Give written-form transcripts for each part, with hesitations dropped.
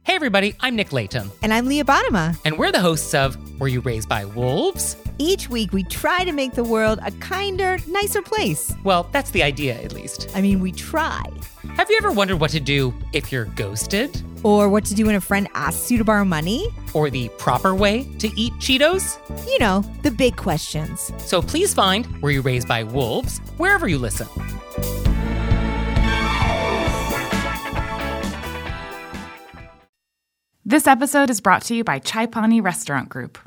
Hey everybody, I'm Nick Layton. And I'm Leah Bottima. And we're the hosts of Were You Raised by Wolves? Each week we try to make the world a kinder, nicer place. Well, that's the idea, at least. I mean, we try. Have you ever wondered what to do if you're ghosted? Or what to do when a friend asks you to borrow money? Or the proper way to eat Cheetos? You know, the big questions. So please find Were You Raised by Wolves wherever you listen. This episode is brought to you by Chai Pani Restaurant Group.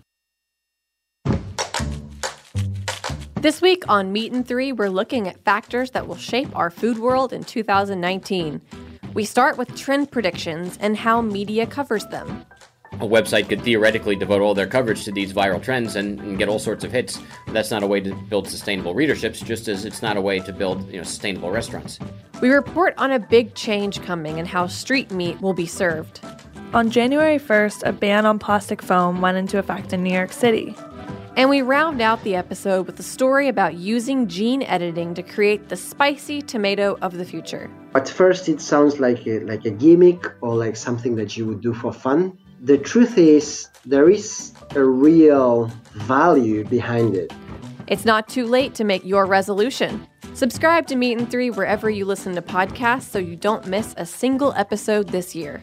This week on Meat and Three, we're looking at factors that will shape our food world in 2019. We start with trend predictions and how media covers them. A website could theoretically devote all their coverage to these viral trends and get all sorts of hits. That's not a way to build sustainable readerships, just as it's not a way to build sustainable restaurants. We report on a big change coming and how street meat will be served. On January 1st, a ban on plastic foam went into effect in New York City. And we round out the episode with a story about using gene editing to create the spicy tomato of the future. At first, it sounds like a gimmick or like something that you would do for fun. The truth is, there is a real value behind it. It's not too late to make your resolution. Subscribe to Meat and Three wherever you listen to podcasts so you don't miss a single episode this year.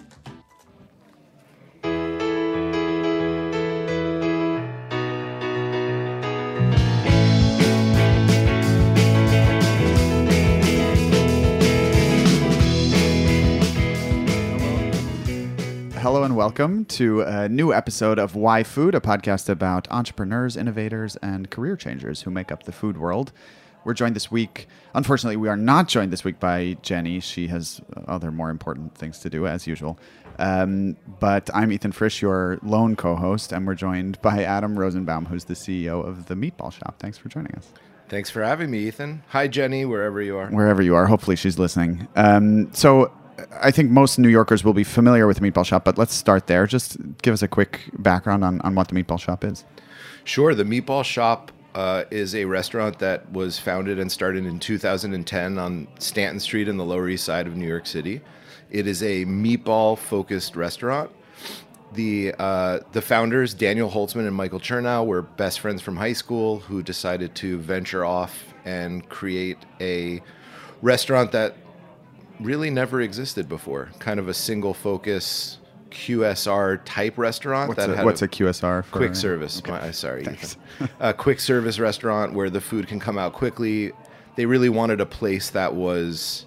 Hello and welcome to a new episode of Why Food, a podcast about entrepreneurs, innovators, and career changers who make up the food world. We're joined this week. Unfortunately, we are not joined this week by Jenny. She has other more important things to do, as usual. But I'm Ethan Frisch, your lone co-host, and we're joined by Adam Rosenbaum, who's the CEO of The Meatball Shop. Thanks for joining us. Thanks for having me, Ethan. Hi, Jenny, wherever you are. Wherever you are. Hopefully she's listening. So I think most New Yorkers will be familiar with the Meatball Shop, but let's start there. Just give us a quick background on what the Meatball Shop is. Sure. The Meatball Shop is a restaurant that was founded and started in 2010 on Stanton Street in the Lower East Side of New York City. It is a meatball-focused restaurant. The founders, Daniel Holtzman and Michael Chernow, were best friends from high school who decided to venture off and create a restaurant that really never existed before. Kind of a single focus QSR type restaurant. What's a QSR? Quick service. Okay. Sorry. A quick service restaurant where the food can come out quickly. They really wanted a place that was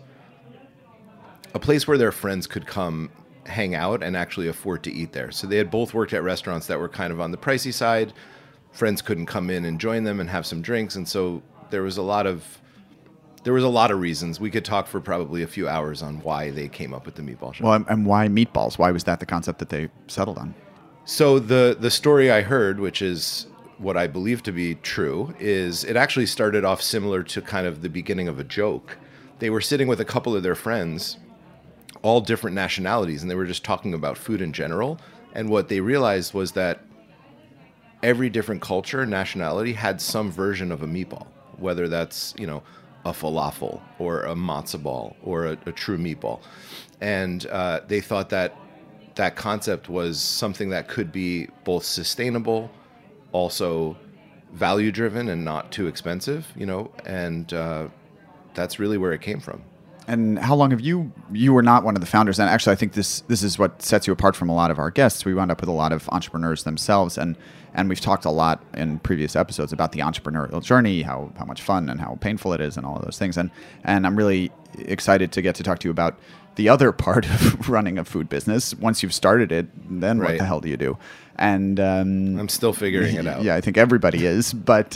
a place where their friends could come hang out and actually afford to eat there. So they had both worked at restaurants that were kind of on the pricey side. Friends couldn't come in and join them and have some drinks. And so there was a lot of reasons. We could talk for probably a few hours on why they came up with the Meatball Shop. Well, and why meatballs? Why was that the concept that they settled on? So the story I heard, which is what I believe to be true, is it actually started off similar to kind of the beginning of a joke. They were sitting with a couple of their friends, all different nationalities, and they were just talking about food in general. And what they realized was that every different culture, nationality, had some version of a meatball, whether that's, a falafel or a matzo ball or a true meatball. And they thought that concept was something that could be both sustainable, also value-driven and not too expensive, and that's really where it came from. And how long have you were not one of the founders, and actually I think this is what sets you apart from a lot of our guests. We wound up with a lot of entrepreneurs themselves, and we've talked a lot in previous episodes about the entrepreneurial journey, how much fun and how painful it is and all of those things. And I'm really excited to get to talk to you about the other part of running a food business. Once you've started it, then What the hell do you do? And I'm still figuring it out. Yeah, I think everybody is. But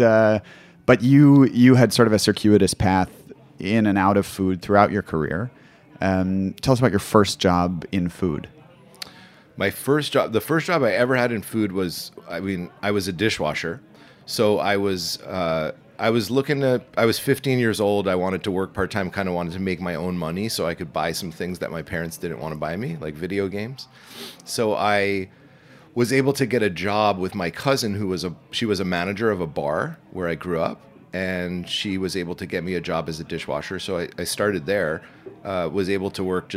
you had sort of a circuitous path in and out of food throughout your career. Tell us about your first job in food. The first job I ever had in food was, I was a dishwasher. So I was 15 years old. I wanted to work part-time, kind of wanted to make my own money so I could buy some things that my parents didn't want to buy me, like video games. So I was able to get a job with my cousin she was a manager of a bar where I grew up. And she was able to get me a job as a dishwasher. So I started there, was able to work just,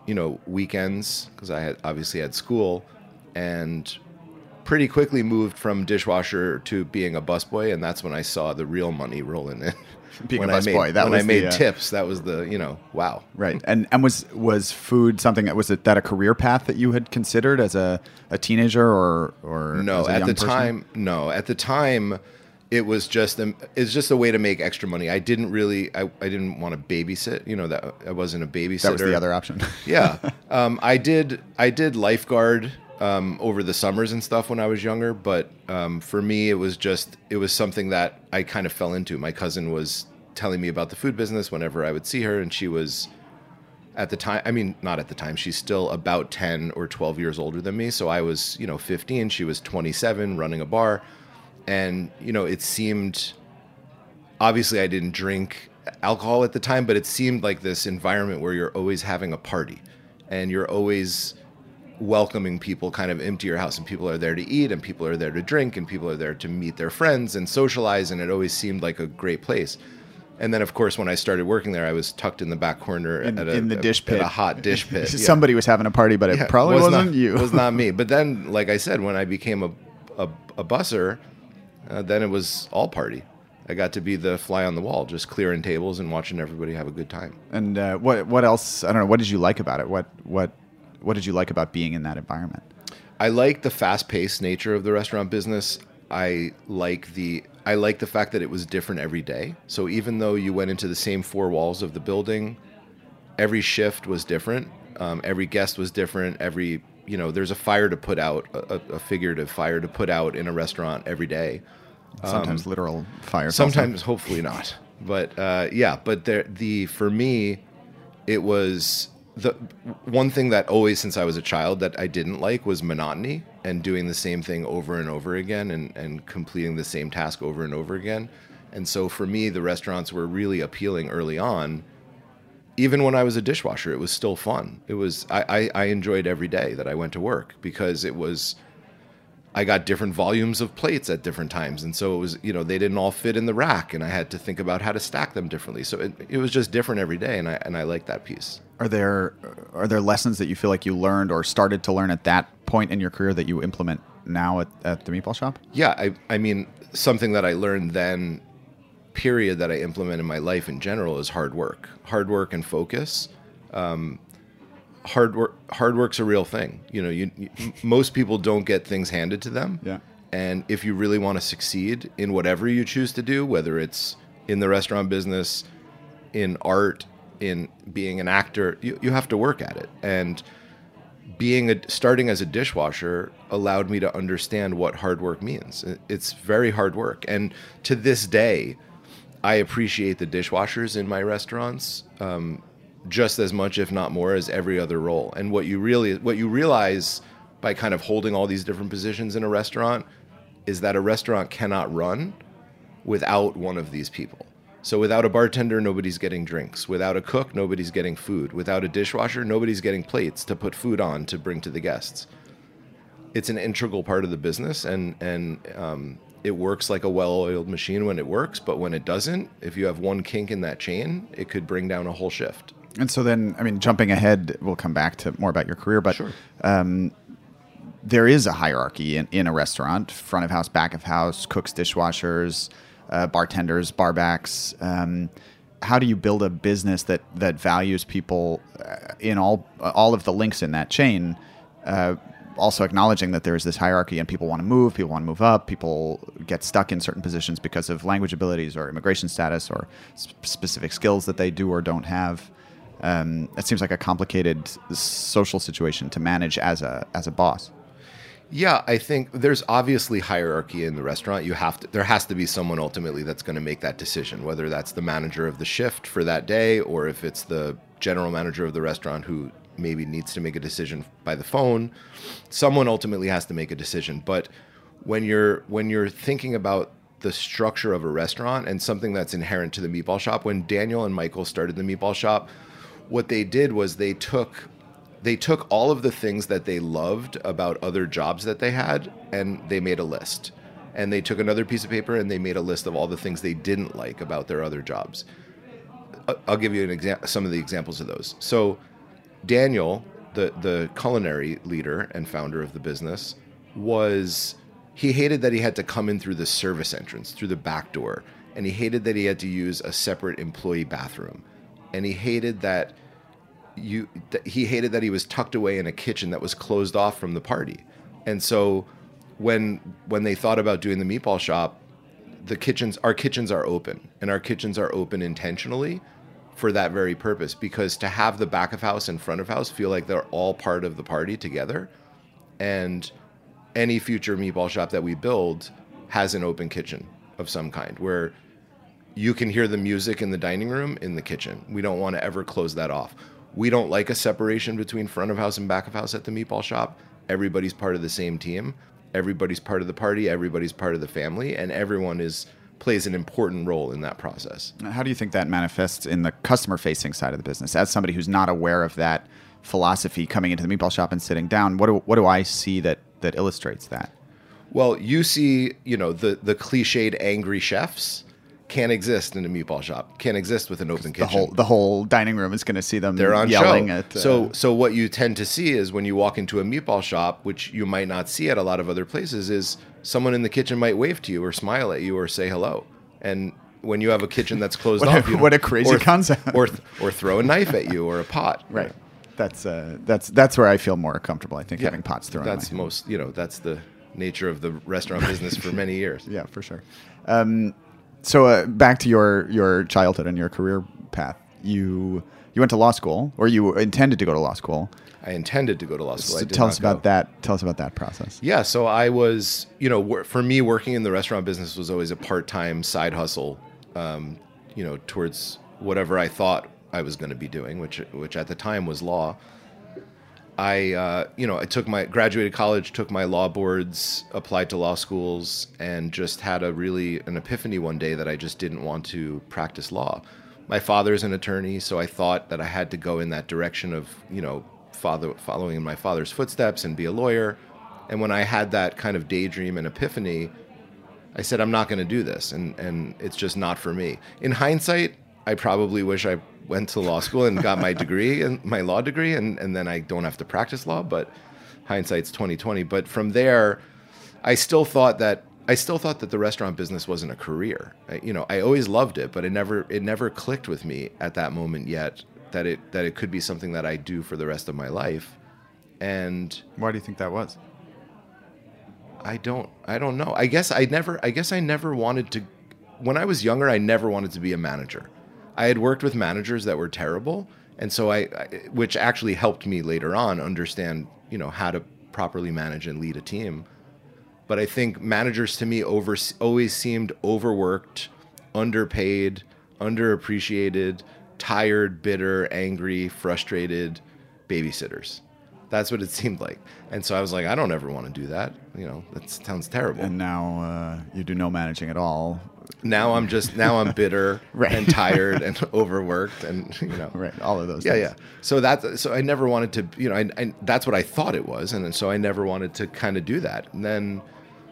weekends because I had obviously had school, and pretty quickly moved from dishwasher to being a busboy, and that's when I saw the real money rolling in. Being when a busboy, that when was I made the, tips, that was the wow. Right. And was food something that a career path that you had considered as a teenager or no, as a at young the person? time, no. At the time it was just a way to make extra money. I didn't want to babysit, that I wasn't a babysitter. That was the other option. Yeah. I did lifeguard over the summers and stuff when I was younger, but for me it was something that I kind of fell into. My cousin was telling me about the food business whenever I would see her, and she was at the time, not at the time, she's still about 10 or 12 years older than me. So I was, 15, she was 27 running a bar, and it seemed, obviously I didn't drink alcohol at the time, but it seemed like this environment where you're always having a party and you're always welcoming people kind of into your house, and people are there to eat and people are there to drink and people are there to meet their friends and socialize, and it always seemed like a great place. And then of course when I started working there, I was tucked in the back corner in the dish pit, at a hot dish pit. Somebody was having a party, but it probably wasn't you. It was not me. But then, like I said, when I became a busser, then it was all party. I got to be the fly on the wall, just clearing tables and watching everybody have a good time. And what else? I don't know. What did you like about it? What did you like about being in that environment? I like the fast-paced nature of the restaurant business. I like the fact that it was different every day. So even though you went into the same four walls of the building, every shift was different. Every guest was different. There's a fire to put out, a figurative fire to put out in a restaurant every day. Sometimes literal fire. Sometimes, hopefully not. But for me, it was the one thing that always, since I was a child, that I didn't like was monotony and doing the same thing over and over again and completing the same task over and over again. And so for me, the restaurants were really appealing early on. Even when I was a dishwasher, it was still fun. It was I enjoyed every day that I went to work because I got different volumes of plates at different times. And so it was, they didn't all fit in the rack, and I had to think about how to stack them differently. So it was just different every day, and I liked that piece. Are there lessons that you feel like you learned or started to learn at that point in your career that you implement now at the Meatball Shop? Yeah, I mean, something that I learned then, period, that I implement in my life in general is hard work and focus. Hard work's a real thing. Most people don't get things handed to them. Yeah. And if you really want to succeed in whatever you choose to do, whether it's in the restaurant business, in art, in being an actor, you have to work at it. And starting as a dishwasher allowed me to understand what hard work means. It's very hard work. And to this day, I appreciate the dishwashers in my restaurants just as much, if not more, as every other role. And what you realize by kind of holding all these different positions in a restaurant is that a restaurant cannot run without one of these people. So without a bartender, nobody's getting drinks. Without a cook, nobody's getting food. Without a dishwasher, nobody's getting plates to put food on to bring to the guests. It's an integral part of the business, and it works like a well-oiled machine when it works, but when it doesn't, if you have one kink in that chain, it could bring down a whole shift. And so then, jumping ahead, we'll come back to more about your career, but sure. There is a hierarchy in a restaurant: front of house, back of house, cooks, dishwashers, bartenders, barbacks. How do you build a business that values people in all of the links in that chain? Also acknowledging that there is this hierarchy and people want to move up, people get stuck in certain positions because of language abilities or immigration status or specific skills that they do or don't have. It seems like a complicated social situation to manage as a boss. Yeah, I think there's obviously hierarchy in the restaurant. There has to be someone ultimately that's going to make that decision, whether that's the manager of the shift for that day or if it's the general manager of the restaurant who maybe needs to make a decision by the phone. Someone ultimately has to make a decision. But when you're thinking about the structure of a restaurant and something that's inherent to the Meatball Shop, when Daniel and Michael started the Meatball Shop, what they did was they took all of the things that they loved about other jobs that they had, and they made a list. And they took another piece of paper and they made a list of all the things they didn't like about their other jobs. I'll give you some of the examples of those. So Daniel, the culinary leader and founder of the business, he hated that he had to come in through the service entrance, through the back door. And he hated that he had to use a separate employee bathroom. And he hated that he was tucked away in a kitchen that was closed off from the party. And so when they thought about doing the meatball shop, our kitchens are open, and our kitchens are open intentionally for that very purpose, because to have the back of house and front of house feel like they're all part of the party together. And any future meatball shop that we build has an open kitchen of some kind where you can hear the music in the dining room in the kitchen. We don't want to ever close that off. We don't like a separation between front of house and back of house at the meatball shop. Everybody's part of the same team. Everybody's part of the party. Everybody's part of the family, and everyone plays an important role in that process. How do you think that manifests in the customer-facing side of the business? As somebody who's not aware of that philosophy coming into the meatball shop and sitting down, what do I see that illustrates that? Well, you see, the cliched angry chefs can't exist in a meatball shop. Can't exist with an open kitchen. The whole dining room is going to see them They're on yelling show. at. So what you tend to see is when you walk into a meatball shop, which you might not see at a lot of other places, is someone in the kitchen might wave to you or smile at you or say hello. And when you have a kitchen that's closed off, what a crazy concept, or throw a knife at you or a pot. Right. That's where I feel more comfortable. I think having pots thrown. That's that's the nature of the restaurant business for many years. Yeah, for sure. So back to your childhood and your career path. You went to law school, or you intended to go to law school. I intended to go to law school. So tell us about that. Tell us about that process. Yeah. So I was, for me, working in the restaurant business was always a part-time side hustle, towards whatever I thought I was going to be doing, which at the time was law. I graduated college, took my law boards, applied to law schools, and just had an epiphany one day that I just didn't want to practice law. My father's an attorney, so I thought that I had to go in that direction of, following in my father's footsteps and be a lawyer. And when I had that kind of daydream and epiphany, I said, I'm not going to do this, and it's just not for me. In hindsight, I probably wish I went to law school and got my degree and my law degree, and then I don't have to practice law, but hindsight's 20/20. But from there, I still thought that the restaurant business wasn't a career. I always loved it, but it never clicked with me at that moment yet that it could be something that I do for the rest of my life. And why do you think that was? I don't know. I guess I never wanted to. When I was younger, I never wanted to be a manager. I had worked with managers that were terrible, and so which actually helped me later on understand, how to properly manage and lead a team. But I think managers to me always seemed overworked, underpaid, underappreciated, tired, bitter, angry, frustrated babysitters. That's what it seemed like. And so I was like, I don't ever want to do that. That sounds terrible. And now you do no managing at all. Now I'm bitter right. and tired and overworked and right, all of those things. Yeah. So I never wanted to, I that's what I thought it was, and so I never wanted to kind of do that. And then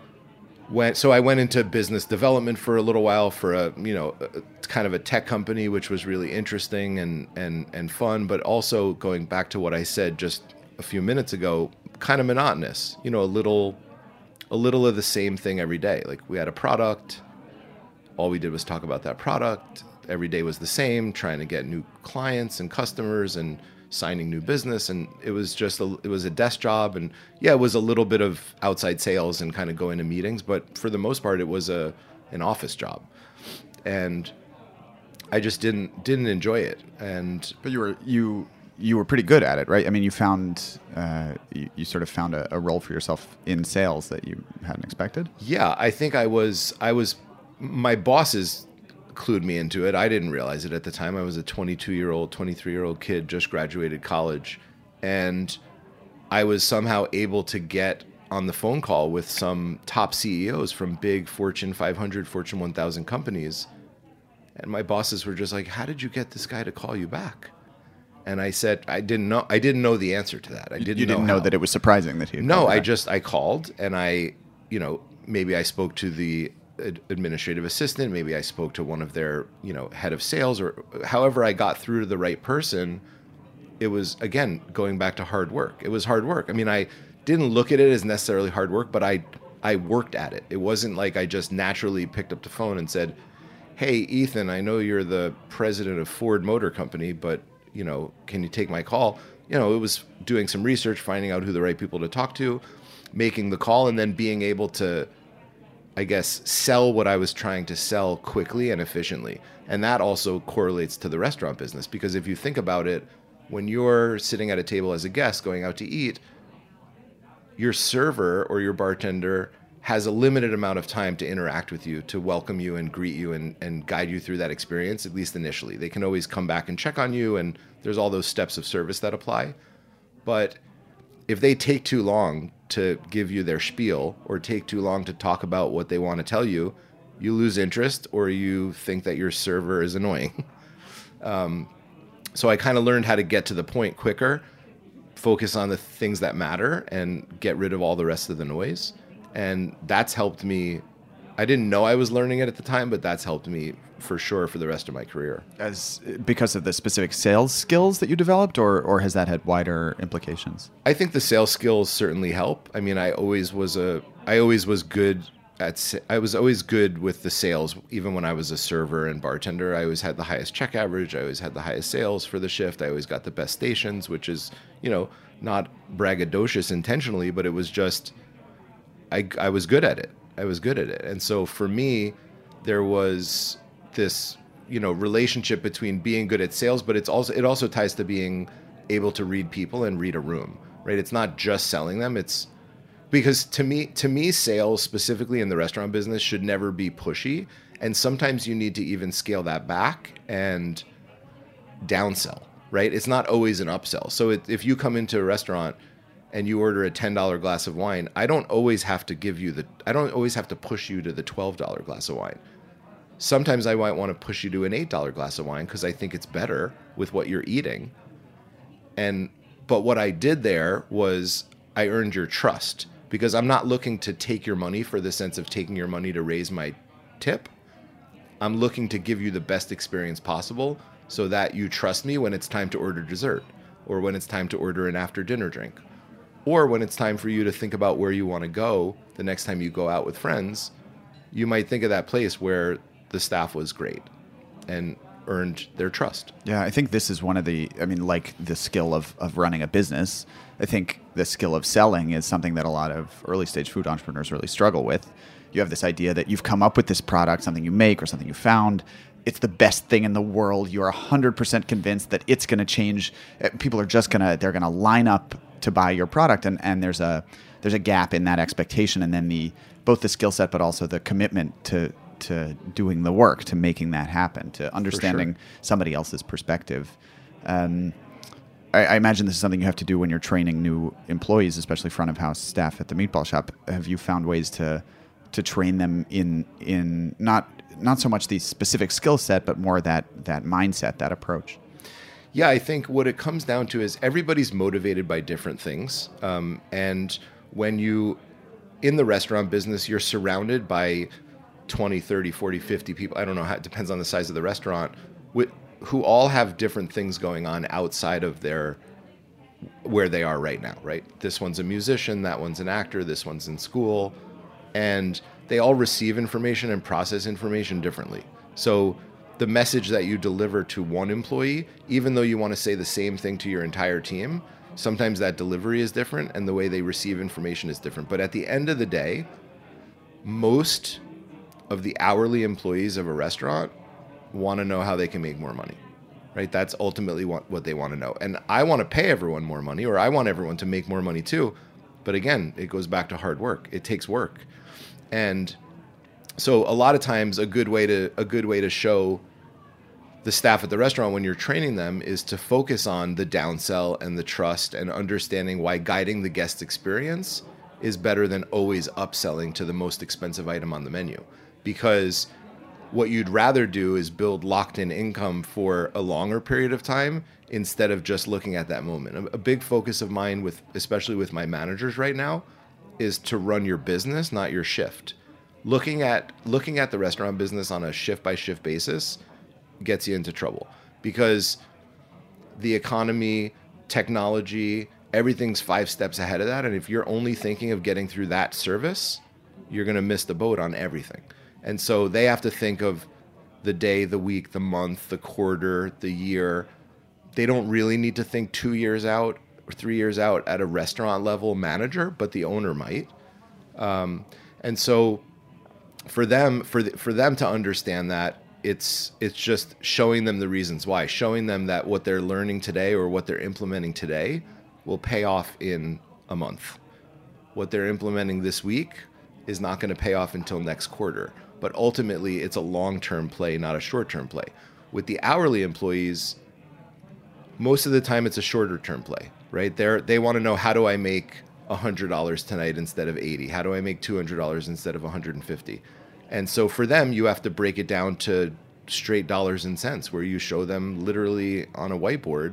I went into business development for a little while for a kind of a tech company, which was really interesting and fun, but also going back to what I said just a few minutes ago, kind of monotonous. A little of the same thing every day. Like we had a product. All we did was talk about that product. Every day was the same, trying to get new clients and customers and signing new business. And it was a desk job. And yeah, it was a little bit of outside sales and kind of going to meetings. But for the most part, it was an office job. And I just didn't enjoy it. But you were pretty good at it, right? I mean, you found you sort of found a role for yourself in sales that you hadn't expected. Yeah, I think I was. My bosses clued me into it. I didn't realize it at the time. I was a 23-year-old kid, just graduated college. And I was somehow able to get on the phone call with some top CEOs from big Fortune 500, Fortune 1000 companies. And my bosses were just like, how did you get this guy to call you back? And I said, I didn't know the answer to that. You didn't know that it was surprising that he had called back. I called and maybe I spoke to the administrative assistant, maybe I spoke to one of their, head of sales, or however I got through to the right person. it was, again, going back to hard work. It was hard work. I mean, I didn't look at it as necessarily hard work, but I worked at it. It wasn't like I just naturally picked up the phone and said, hey, Ethan, I know you're the president of Ford Motor Company, but, you know, can you take my call? You know, it was doing some research, finding out who the right people to talk to, making the call, and then being able to, I guess, sell what I was trying to sell quickly and efficiently. And that also correlates to the restaurant business, because if you think about it, when you're sitting at a table as a guest going out to eat, your server or your bartender has a limited amount of time to interact with you, to welcome you and greet you and guide you through that experience, at least initially. They can always come back and check on you, and there's all those steps of service that apply. But if they take too long to give you their spiel or take too long to talk about what they want to tell you, you lose interest or you think that your server is annoying. So I kind of learned how to get to the point quicker, focus on the things that matter, and get rid of all the rest of the noise. And that's helped me. I didn't know I was learning it at the time, but that's helped me for sure for the rest of my career. Because of the specific sales skills that you developed, or has that had wider implications? I think the sales skills certainly help. I mean, I always was good with the sales. Even when I was a server and bartender, I always had the highest check average. I always had the highest sales for the shift. I always got the best stations, which is, you know, not braggadocious intentionally, but it was just, I was good at it. And so for me, there was this, you know, relationship between being good at sales, but it also ties to being able to read people and read a room, right? It's not just selling them. It's because to me, sales specifically in the restaurant business should never be pushy. And sometimes you need to even scale that back and downsell, right? It's not always an upsell. So if you come into a restaurant and you order a $10 glass of wine, I don't always have to push you to the $12 glass of wine. Sometimes I might want to push you to an $8 glass of wine because I think it's better with what you're eating. But what I did there was I earned your trust, because I'm not looking to take your money for the sense of taking your money to raise my tip. I'm looking to give you the best experience possible so that you trust me when it's time to order dessert, or when it's time to order an after dinner drink, or when it's time for you to think about where you want to go the next time you go out with friends. You might think of that place where the staff was great and earned their trust. Yeah, I think this is one of the, like the skill of running a business, I think the skill of selling is something that a lot of early stage food entrepreneurs really struggle with. You have this idea that you've come up with this product, something you make or something you found. It's the best thing in the world. You're 100% convinced that it's going to change. People are just they're going to line up to buy your product. And there's a gap in that expectation. And then both the skill set, but also the commitment to doing the work, to making that happen, to understanding somebody else's perspective. I imagine this is something you have to do when you're training new employees, especially front of house staff at the Meatball Shop. Have you found ways to train them in not so much the specific skill set, but more that mindset, that approach? Yeah, I think what it comes down to is everybody's motivated by different things. And when in the restaurant business, you're surrounded by 20, 30, 40, 50 people. I don't know, it depends on the size of the restaurant, who all have different things going on outside of where they are right now, right? This one's a musician, that one's an actor, this one's in school, and they all receive information and process information differently. So the message that you deliver to one employee, even though you want to say the same thing to your entire team, sometimes that delivery is different and the way they receive information is different. But at the end of the day, most of the hourly employees of a restaurant want to know how they can make more money, right? That's ultimately what they want to know. And I want to pay everyone more money, or I want everyone to make more money too. But again, it goes back to hard work. It takes work. And so a lot of times a good way to show the staff at the restaurant when you're training them is to focus on the downsell and the trust and understanding why guiding the guest experience is better than always upselling to the most expensive item on the menu. Because what you'd rather do is build locked-in income for a longer period of time instead of just looking at that moment. A big focus of mine, especially with my managers right now, is to run your business, not your shift. Looking at the restaurant business on a shift-by-shift basis gets you into trouble, because the economy, technology, everything's 5 steps ahead of that. And if you're only thinking of getting through that service, you're going to miss the boat on everything. And so they have to think of the day, the week, the month, the quarter, the year. They don't really need to think 2 years out or 3 years out at a restaurant level manager, but the owner might. And so for them to understand that, it's just showing them the reasons why, showing them that what they're learning today or what they're implementing today will pay off in a month. What they're implementing this week is not going to pay off until next quarter. But ultimately, it's a long-term play, not a short-term play. With the hourly employees, most of the time it's a shorter-term play, right? They want to know, how do I make $100 tonight instead of $80? How do I make $200 instead of $150? And so for them, you have to break it down to straight dollars and cents, where you show them literally on a whiteboard.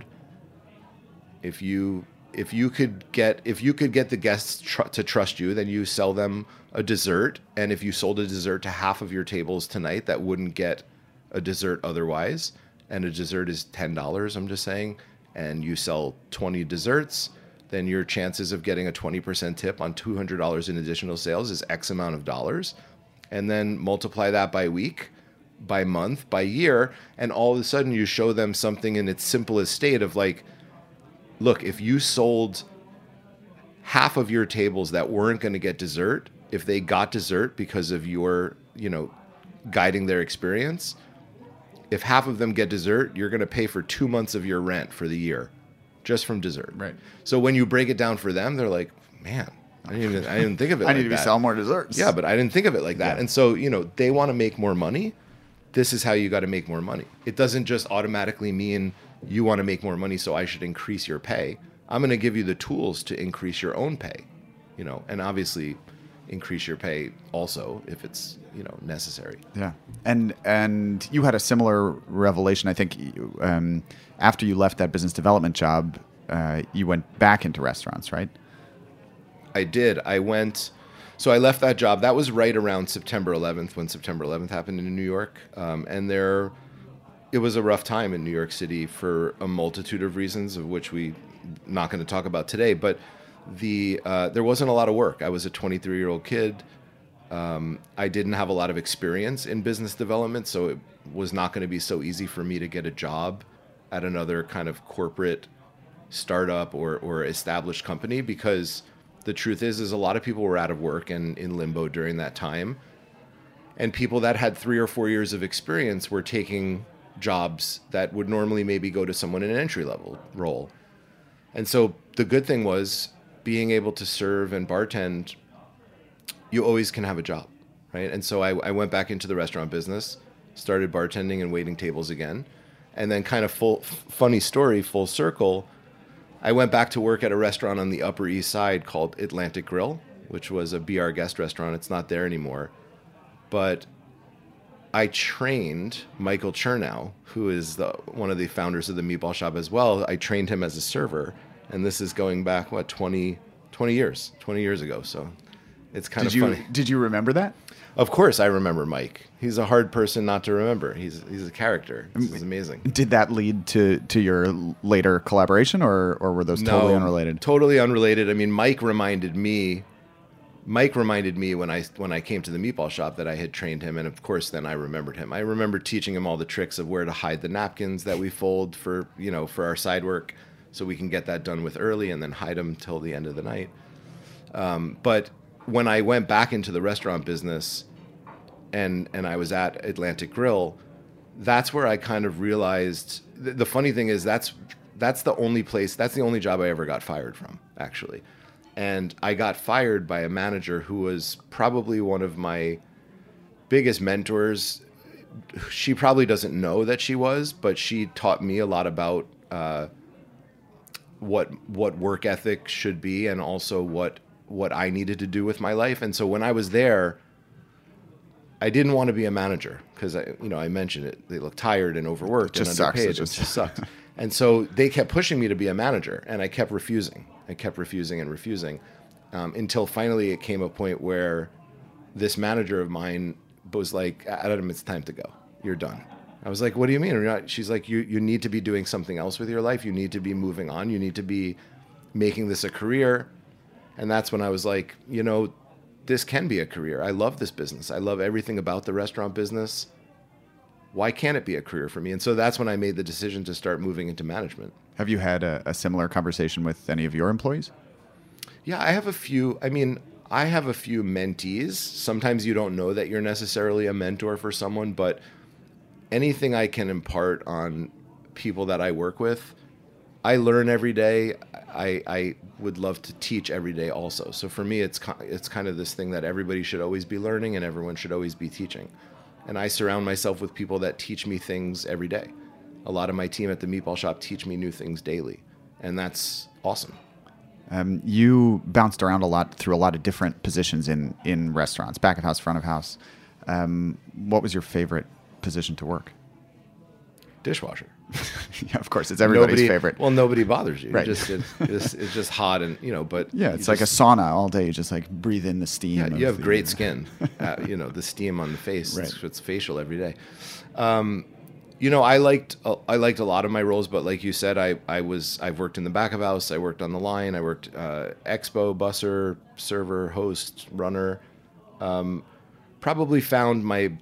If you could get the guests to trust you, then you sell them a dessert. And if you sold a dessert to half of your tables tonight that wouldn't get a dessert otherwise, and a dessert is $10, I'm just saying, and you sell 20 desserts, then your chances of getting a 20% tip on $200 in additional sales is X amount of dollars. And then multiply that by week, by month, by year, and all of a sudden you show them something in its simplest state of like, look, if you sold half of your tables that weren't going to get dessert, if they got dessert because of your, guiding their experience, if half of them get dessert, you're going to pay for 2 months of your rent for the year just from dessert. Right. So when you break it down for them, they're like, man, I didn't think of it I like need to be that. selling more desserts. Yeah, but I didn't think of it like that. Yeah. And so, they want to make more money. This is how you got to make more money. It doesn't just automatically mean you want to make more money, so I should increase your pay. I'm going to give you the tools to increase your own pay, and obviously increase your pay also if it's, necessary. Yeah. And you had a similar revelation, I think, after you left that business development job, you went back into restaurants, right? I did. I left that job. That was right around September 11th, when September 11th happened in New York. It was a rough time in New York City for a multitude of reasons, of which we're not going to talk about today. But there wasn't a lot of work. I was a 23-year-old kid. I didn't have a lot of experience in business development, so it was not going to be so easy for me to get a job at another kind of corporate startup or established company, because the truth is a lot of people were out of work and in limbo during that time. And people that had 3 or 4 years of experience were taking jobs that would normally maybe go to someone in an entry-level role. And so the good thing was, being able to serve and bartend, you always can have a job, right? And so I went back into the restaurant business, started bartending and waiting tables again. And then kind of funny story, full circle, I went back to work at a restaurant on the Upper East Side called Atlantic Grill, which was a Be Our Guest restaurant. It's not there anymore. But I trained Michael Chernow, who is one of the founders of the Meatball Shop as well. I trained him as a server. And this is going back, 20 years ago. So it's kind of funny. Did you remember that? Of course I remember Mike. He's a hard person not to remember. He's a character. This is amazing. Did that lead to your later collaboration, or were those totally unrelated? Totally unrelated. I mean, Mike reminded me when I came to the Meatball Shop that I had trained him, and of course then I remembered him. I remember teaching him all the tricks of where to hide the napkins that we fold for our side work, so we can get that done with early and then hide them till the end of the night. But when I went back into the restaurant business and I was at Atlantic Grill, that's where I kind of realized, the funny thing is that's the only job I ever got fired from, actually. And I got fired by a manager who was probably one of my biggest mentors. She probably doesn't know that she was, but she taught me a lot about what work ethic should be, and also what I needed to do with my life. And so when I was there, I didn't want to be a manager because I mentioned it. They look tired and overworked and underpaid. It just sucked. And so they kept pushing me to be a manager, and I kept refusing. Until finally it came a point where this manager of mine was like, Adam, it's time to go. You're done. I was like, what do you mean? She's like, you need to be doing something else with your life. You need to be moving on. You need to be making this a career. And that's when I was like, this can be a career. I love this business. I love everything about the restaurant business. Why can't it be a career for me? And so that's when I made the decision to start moving into management. Have you had a similar conversation with any of your employees? Yeah, I have a few. I have a few mentees. Sometimes you don't know that you're necessarily a mentor for someone, but anything I can impart on people that I work with, I learn every day. I would love to teach every day also. So for me, it's kind of this thing that everybody should always be learning and everyone should always be teaching. And I surround myself with people that teach me things every day. A lot of my team at the Meatball Shop teach me new things daily, and that's awesome. You bounced around a lot through a lot of different positions in restaurants, back of house, front of house. What was your favorite position to work? Dishwasher. Yeah, of course, it's everybody's favorite. Well, nobody bothers you. Right. It's just hot and, but... Yeah, it's like a sauna all day. You just like breathe in the steam. Yeah, you have great skin. The steam on the face. Right. It's facial every day. I liked a lot of my roles, but like you said, I've worked in the back of house. I worked on the line. I worked expo, busser, server, host, runner. Probably found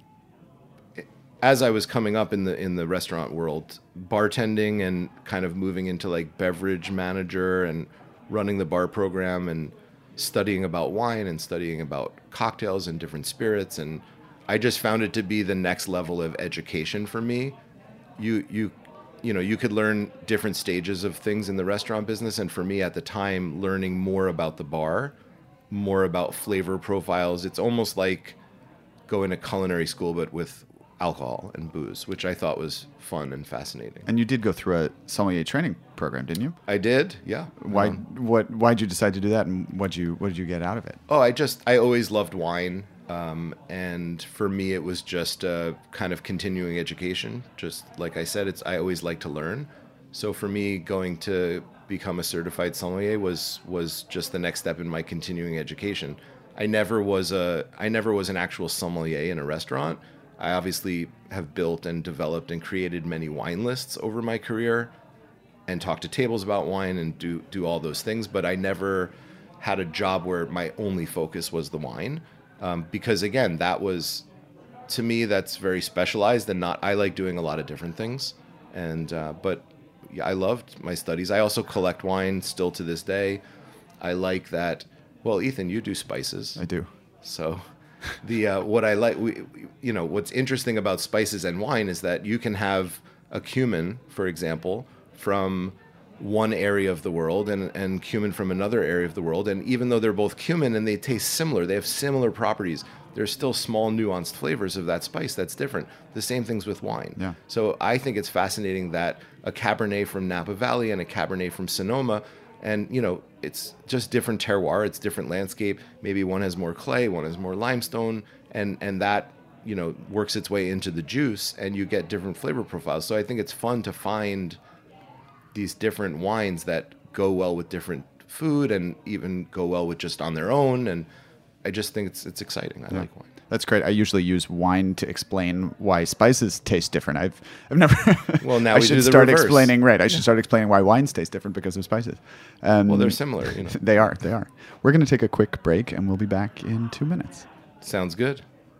as I was coming up in the restaurant world, bartending and kind of moving into like beverage manager and running the bar program and studying about wine and studying about cocktails and different spirits, and I just found it to be the next level of education for me. You could learn different stages of things in the restaurant business, and for me at the time, learning more about the bar, more about flavor profiles. It's almost like going to culinary school, but with alcohol and booze, which I thought was fun and fascinating. And you did go through a sommelier training program, didn't you? I did, yeah. Why'd you decide to do that, and what did you get out of it? Oh, I always loved wine. And for me, it was just a kind of continuing education. Just like I said, I always like to learn. So for me, going to become a certified sommelier was just the next step in my continuing education. I never was an actual sommelier in a restaurant. I obviously have built and developed and created many wine lists over my career and talked to tables about wine and do all those things. But I never had a job where my only focus was the wine. Because again, to me, that's very specialized and I like doing a lot of different things. But yeah, I loved my studies. I also collect wine still to this day. I like that. Well, Ethan, you do spices. I do. So what I like, what's interesting about spices and wine is that you can have a cumin, for example, from one area of the world and cumin from another area of the world. And even though they're both cumin and they taste similar, they have similar properties, there's still small nuanced flavors of that spice that's different. The same things with wine. Yeah. So I think it's fascinating that a Cabernet from Napa Valley and a Cabernet from Sonoma, and it's just different terroir, it's different landscape. Maybe one has more clay, one has more limestone, and that works its way into the juice, and you get different flavor profiles. So I think it's fun to find these different wines that go well with different food and even go well with just on their own. And I just think it's exciting. I like wine. That's great. I usually use wine to explain why spices taste different. I've never. Well, now I we should do the start reverse. explaining. Right. I should start explaining why wines taste different because of spices. Well, they're similar. They are. We're going to take a quick break, and we'll be back in 2 minutes. Sounds good.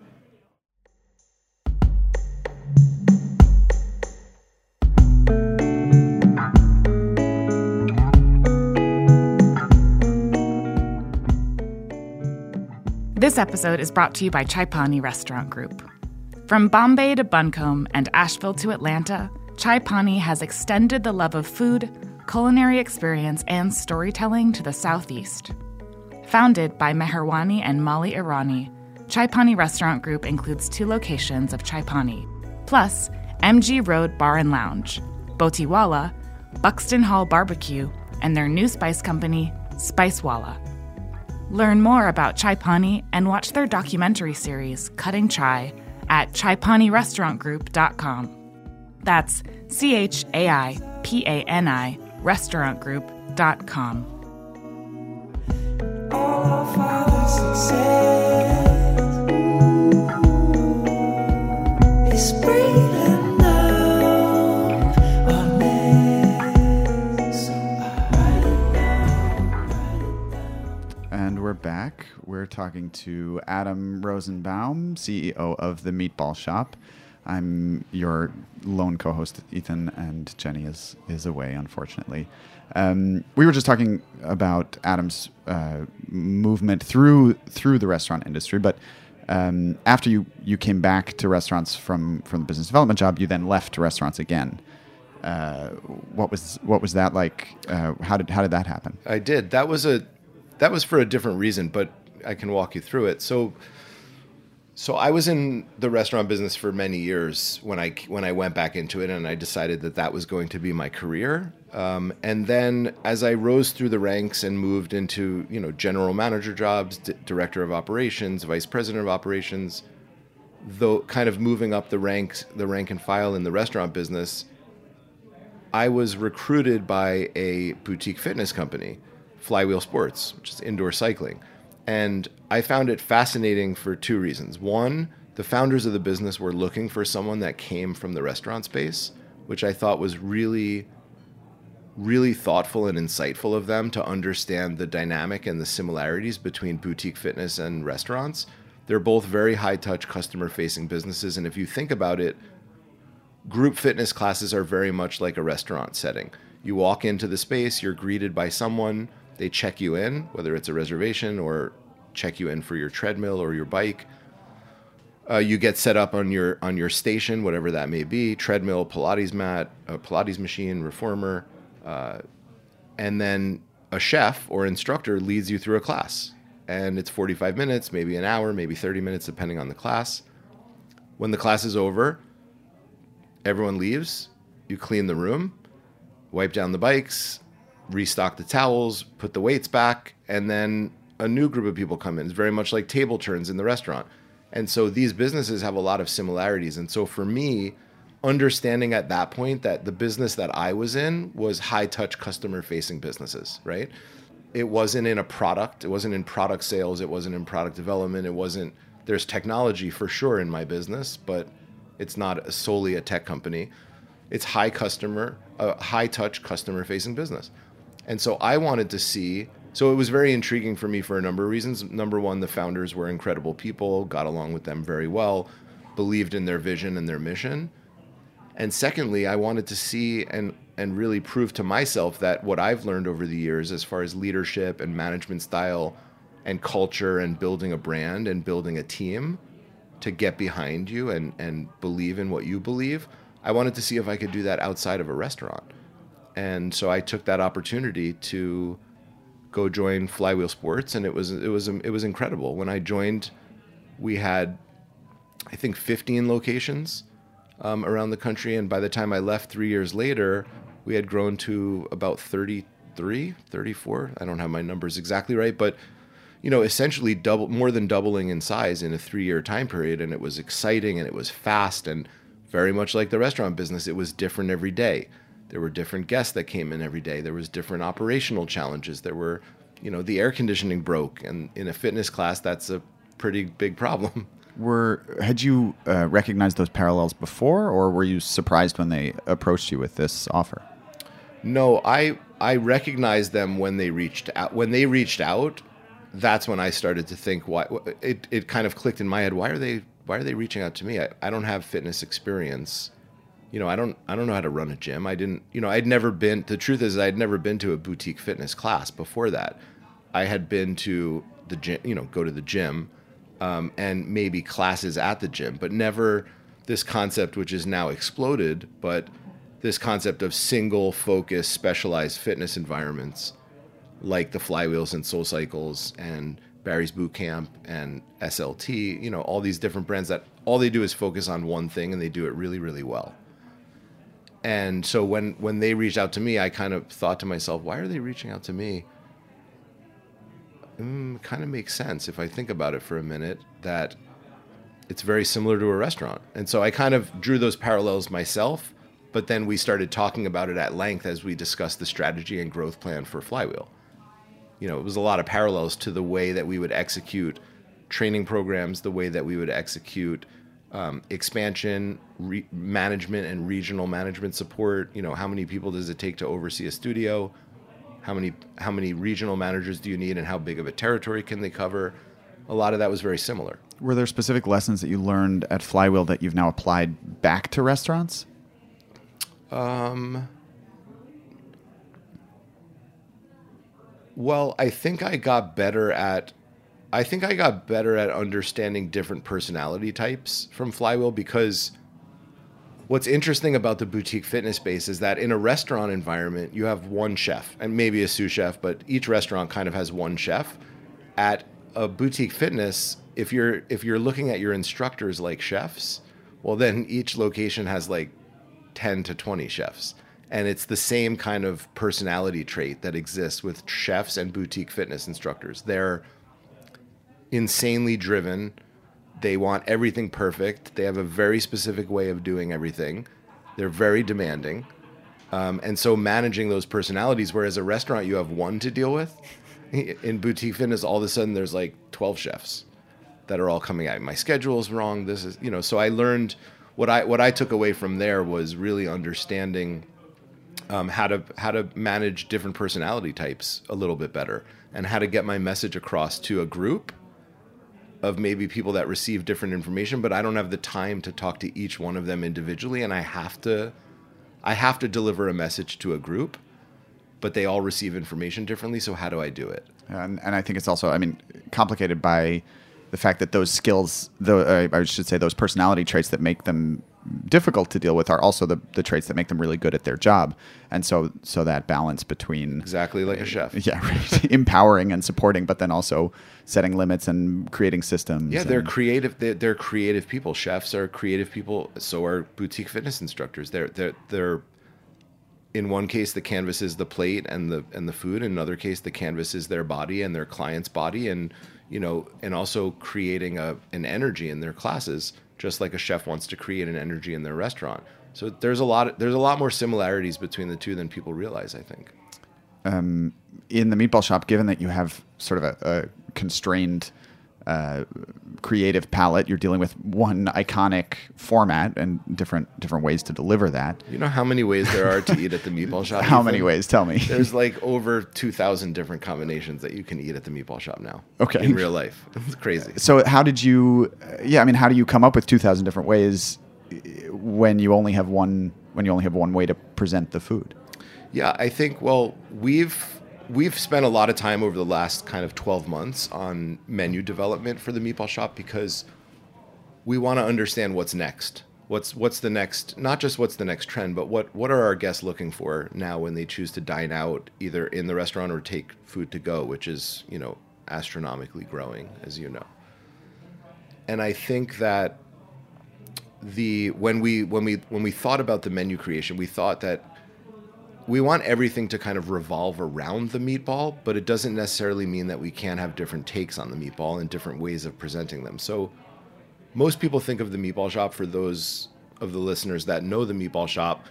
This episode is brought to you by Chai Pani Restaurant Group. From Bombay to Buncombe and Asheville to Atlanta, Chai Pani has extended the love of food, culinary experience, and storytelling to the Southeast. Founded by Meherwani and Molly Irani, Chai Pani Restaurant Group includes 2 locations of Chai Pani, plus MG Road Bar and Lounge, Botiwala, Buxton Hall Barbecue, and their new spice company, Spicewala. Learn more about Chai Pani and watch their documentary series, Cutting Chai, at ChaiPaniRestaurantGroup.com. That's ChaiPani restaurantgroup.com. All our Father's success is breathing out. back. We're talking to Adam Rosenbaum, CEO of The Meatball Shop. I'm your lone co-host, Ethan, and Jenny is away, unfortunately. We were just talking about Adam's movement through the restaurant industry, but after you came back to restaurants from the business development job, you then left restaurants again. What was that like? How did that happen? I did. That was for a different reason, but I can walk you through it. So I was in the restaurant business for many years when I went back into it, and I decided that was going to be my career. And then as I rose through the ranks and moved into general manager jobs, director of operations, vice president of operations, though kind of moving up the rank and file in the restaurant business, I was recruited by a boutique fitness company, Flywheel Sports, which is indoor cycling. And I found it fascinating for two reasons. One, the founders of the business were looking for someone that came from the restaurant space, which I thought was really, really thoughtful and insightful of them to understand the dynamic and the similarities between boutique fitness and restaurants. They're both very high-touch, customer-facing businesses. And if you think about it, group fitness classes are very much like a restaurant setting. You walk into the space, you're greeted by someone, they check you in, whether it's a reservation or check you in for your treadmill or your bike. You get set up on your station, whatever that may be, treadmill, Pilates mat, a Pilates machine, reformer, and then a chef or instructor leads you through a class. And it's 45 minutes, maybe an hour, maybe 30 minutes, depending on the class. When the class is over, everyone leaves, you clean the room, wipe down the bikes, restock the towels, put the weights back, and then a new group of people come in. It's very much like table turns in the restaurant. And so these businesses have a lot of similarities. And so for me, understanding at that point that the business that I was in was high-touch customer-facing businesses, right? It wasn't in a product. It wasn't in product sales. It wasn't in product development. There's technology for sure in my business, but it's not solely a tech company. It's high-touch customer-facing business. And so I wanted to see, so it was very intriguing for me for a number of reasons. Number one, the founders were incredible people, got along with them very well, believed in their vision and their mission. And secondly, I wanted to see and really prove to myself that what I've learned over the years as far as leadership and management style and culture and building a brand and building a team to get behind you and believe in what you believe, I wanted to see if I could do that outside of a restaurant. And so I took that opportunity to go join Flywheel Sports, and it was incredible. When I joined, we had, I think, 15 locations around the country, and by the time I left 3 years later, we had grown to about 33, 34. I don't have my numbers exactly right, but essentially more than doubling in size in a 3-year time period. And it was exciting and it was fast, and very much like the restaurant business, it was different every day. There were different guests that came in every day. There was different operational challenges. There were, the air conditioning broke, and in a fitness class, that's a pretty big problem. Had you recognized those parallels before, or were you surprised when they approached you with this offer? No, I recognized them when they reached out. When they reached out, that's when I started to think, why it kind of clicked in my head. Why are they reaching out to me? I don't have fitness experience. I don't know how to run a gym. The truth is I'd never been to a boutique fitness class before that. I had been to the gym, go to the gym, and maybe classes at the gym, but never this concept, which is now exploded, but this concept of single focus, specialized fitness environments like the Flywheels and Soul Cycles and Barry's Boot Camp and SLT, all these different brands that all they do is focus on one thing, and they do it really, really well. And so when they reached out to me, I kind of thought to myself, why are they reaching out to me? Kind of makes sense if I think about it for a minute, that it's very similar to a restaurant. And so I kind of drew those parallels myself, but then we started talking about it at length as we discussed the strategy and growth plan for Flywheel. It was a lot of parallels to the way that we would execute training programs, the way that we would execute expansion, management, and regional management support. How many people does it take to oversee a studio? How many regional managers do you need, and how big of a territory can they cover? A lot of that was very similar. Were there specific lessons that you learned at Flywheel that you've now applied back to restaurants? Well, I think I got better at understanding different personality types from Flywheel, because what's interesting about the boutique fitness space is that in a restaurant environment, you have one chef and maybe a sous chef, but each restaurant kind of has one chef. At a boutique fitness, if you're looking at your instructors like chefs, well, then each location has like 10 to 20 chefs. And it's the same kind of personality trait that exists with chefs and boutique fitness instructors. They're insanely driven. They want everything perfect. They have a very specific way of doing everything. They're very demanding. And so managing those personalities, whereas a restaurant you have one to deal with, in boutique fitness, all of a sudden there's like 12 chefs that are all coming at me. My schedule's wrong. This is, so I learned what I took away from there was really understanding how to manage different personality types a little bit better, and how to get my message across to a group of maybe people that receive different information, but I don't have the time to talk to each one of them individually, and I have to deliver a message to a group, but they all receive information differently. So how do I do it? And I think it's also, complicated by the fact that those skills, I should say those personality traits that make them difficult to deal with are also the traits that make them really good at their job. And so that balance between exactly like a chef. Yeah, right. Empowering and supporting, but then also setting limits and creating systems. Yeah, they're creative. They're creative people. Chefs are creative people. So are boutique fitness instructors. They're in one case the canvas is the plate and the food. In another case the canvas is their body and their client's body, and also creating an energy in their classes, just like a chef wants to create an energy in their restaurant. So there's a lot more similarities between the two than people realize, I think. In the Meatball Shop, given that you have sort of a constrained creative palette, you're dealing with one iconic format and different ways to deliver that. You know how many ways there are to eat at the Meatball Shop? How many ways? Tell me. There's like over 2,000 different combinations that you can eat at the Meatball Shop now. Okay. In real life. It's crazy. So how did you, how do you come up with 2,000 different ways when you only have one way to present the food? Yeah, I think, we've spent a lot of time over the last kind of 12 months on menu development for the Meatball Shop, because we want to understand what's next. What's the next, not just what's the next trend, but what are our guests looking for now when they choose to dine out either in the restaurant or take food to go, which is, astronomically growing, as you know. And I think that when we thought about the menu creation, we thought that we want everything to kind of revolve around the meatball, but it doesn't necessarily mean that we can't have different takes on the meatball and different ways of presenting them. So most people think of the Meatball Shop, for those of the listeners that know the Meatball Shop,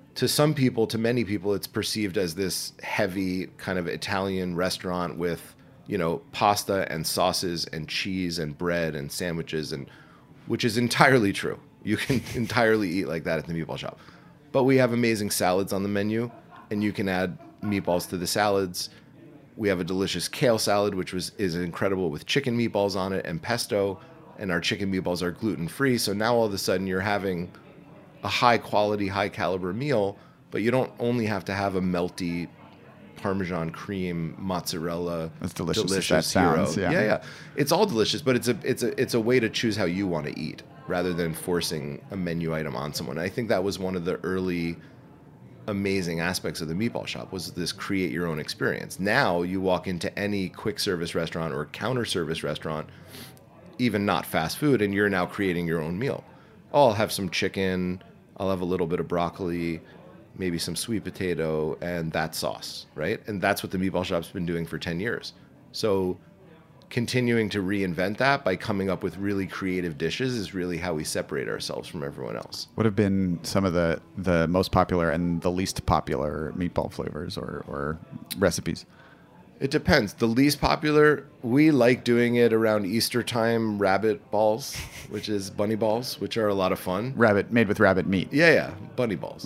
to many people, it's perceived as this heavy kind of Italian restaurant with, pasta and sauces and cheese and bread and sandwiches, and which is entirely true. You can entirely eat like that at the Meatball Shop. But we have amazing salads on the menu, and you can add meatballs to the salads. We have a delicious kale salad, which is incredible, with chicken meatballs on it and pesto, and our chicken meatballs are gluten-free. So now all of a sudden you're having a high-quality, high-caliber meal, but you don't only have to have a melty Parmesan cream, mozzarella. As delicious as that sounds. Yeah. It's all delicious, but it's a way to choose how you want to eat, rather than forcing a menu item on someone. I think that was one of the early amazing aspects of the Meatball Shop, was this create your own experience. Now you walk into any quick service restaurant or counter service restaurant, even not fast food, and you're now creating your own meal. I'll have some chicken, I'll have a little bit of broccoli, maybe some sweet potato, and that sauce, right? And that's what the Meatball Shop's been doing for 10 years. So continuing to reinvent that by coming up with really creative dishes is really how we separate ourselves from everyone else. What have been some of the most popular and the least popular meatball flavors or recipes? It depends. The least popular, we like doing it around Easter time, rabbit balls, which is bunny balls, which are a lot of fun. Rabbit, made with rabbit meat. Yeah, bunny balls. Right.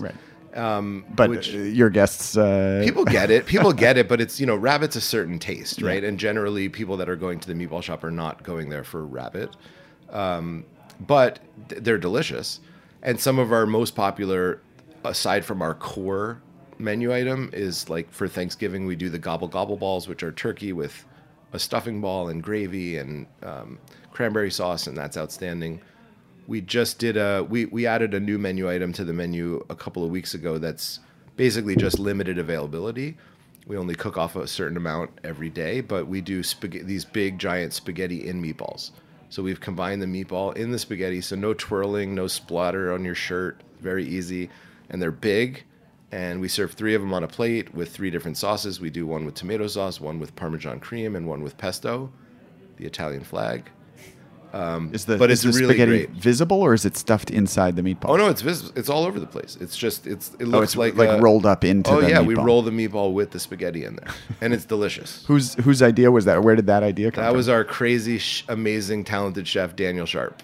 But your guests, people get it, but it's, rabbit's a certain taste, right? And generally, people that are going to the meatball shop are not going there for rabbit, but they're delicious. And some of our most popular, aside from our core menu item, is like for Thanksgiving we do the gobble gobble balls, which are turkey with a stuffing ball and gravy and cranberry sauce, and that's outstanding. We just did we added a new menu item to the menu a couple of weeks ago that's basically just limited availability. We only cook off a certain amount every day, but we do these big giant spaghetti in meatballs. So we've combined the meatball in the spaghetti, so no twirling, no splatter on your shirt, very easy. And they're big, and we serve 3 of them on a plate with 3 different sauces. We do one with tomato sauce, one with Parmesan cream, and one with pesto, the Italian flag. Is the really spaghetti great. Visible, or is it stuffed inside the meatball? Oh no, it's visible. It's all over the place. It's just it looks like rolled up into. Oh the yeah, meatball. we roll the meatball with the spaghetti in there, and it's delicious. Whose idea was that? Where did that idea come from? That was our crazy, amazing, talented chef Daniel Sharp.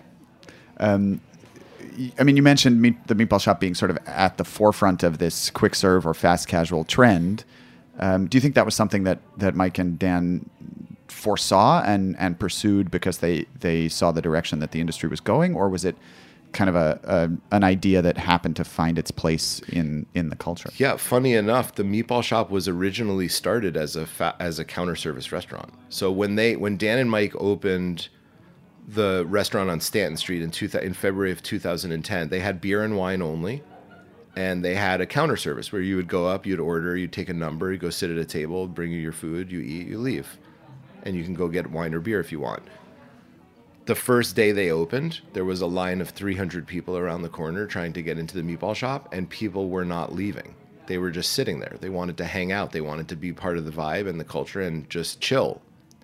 I mean, you mentioned the meatball shop being sort of at the forefront of this quick serve or fast casual trend. Do you think that was something that Mike and Dan foresaw and pursued because they saw the direction that the industry was going, or was it kind of an idea that happened to find its place in the culture? Yeah, funny enough, the meatball shop was originally started as a counter service restaurant. So when Dan and Mike opened the restaurant on Stanton Street in February of 2010, they had beer and wine only, and they had a counter service where you would go up, you'd order, you'd take a number, you go sit at a table, bring you your food, you eat, you leave, and you can go get wine or beer if you want. The first day they opened, there was a line of 300 people around the corner trying to get into the meatball shop, and people were not leaving. They were just sitting there. They wanted to hang out. They wanted to be part of the vibe and the culture and just chill.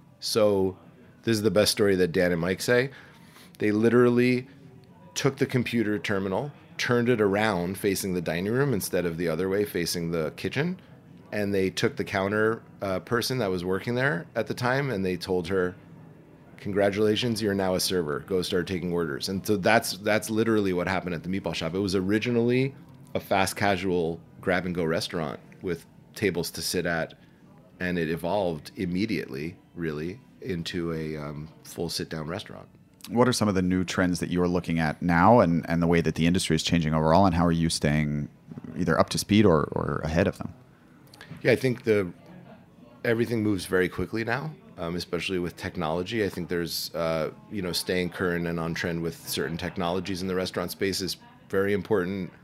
So this is the best story that Dan and Mike say. They literally took the computer terminal, turned it around facing the dining room instead of the other way facing the kitchen, and they took the counter person that was working there at the time, and they told her, "Congratulations, you're now a server. Go start taking orders." And so that's literally what happened at the meatball shop. It was originally a fast casual grab and go restaurant with tables to sit at, and it evolved immediately, really, into a full sit-down restaurant. What are some of the new trends that you are looking at now, and the way that the industry is changing overall, and how are you staying either up to speed or ahead of them? Yeah, I think everything moves very quickly now, especially with technology. I think there's, staying current and on trend with certain technologies in the restaurant space is very important.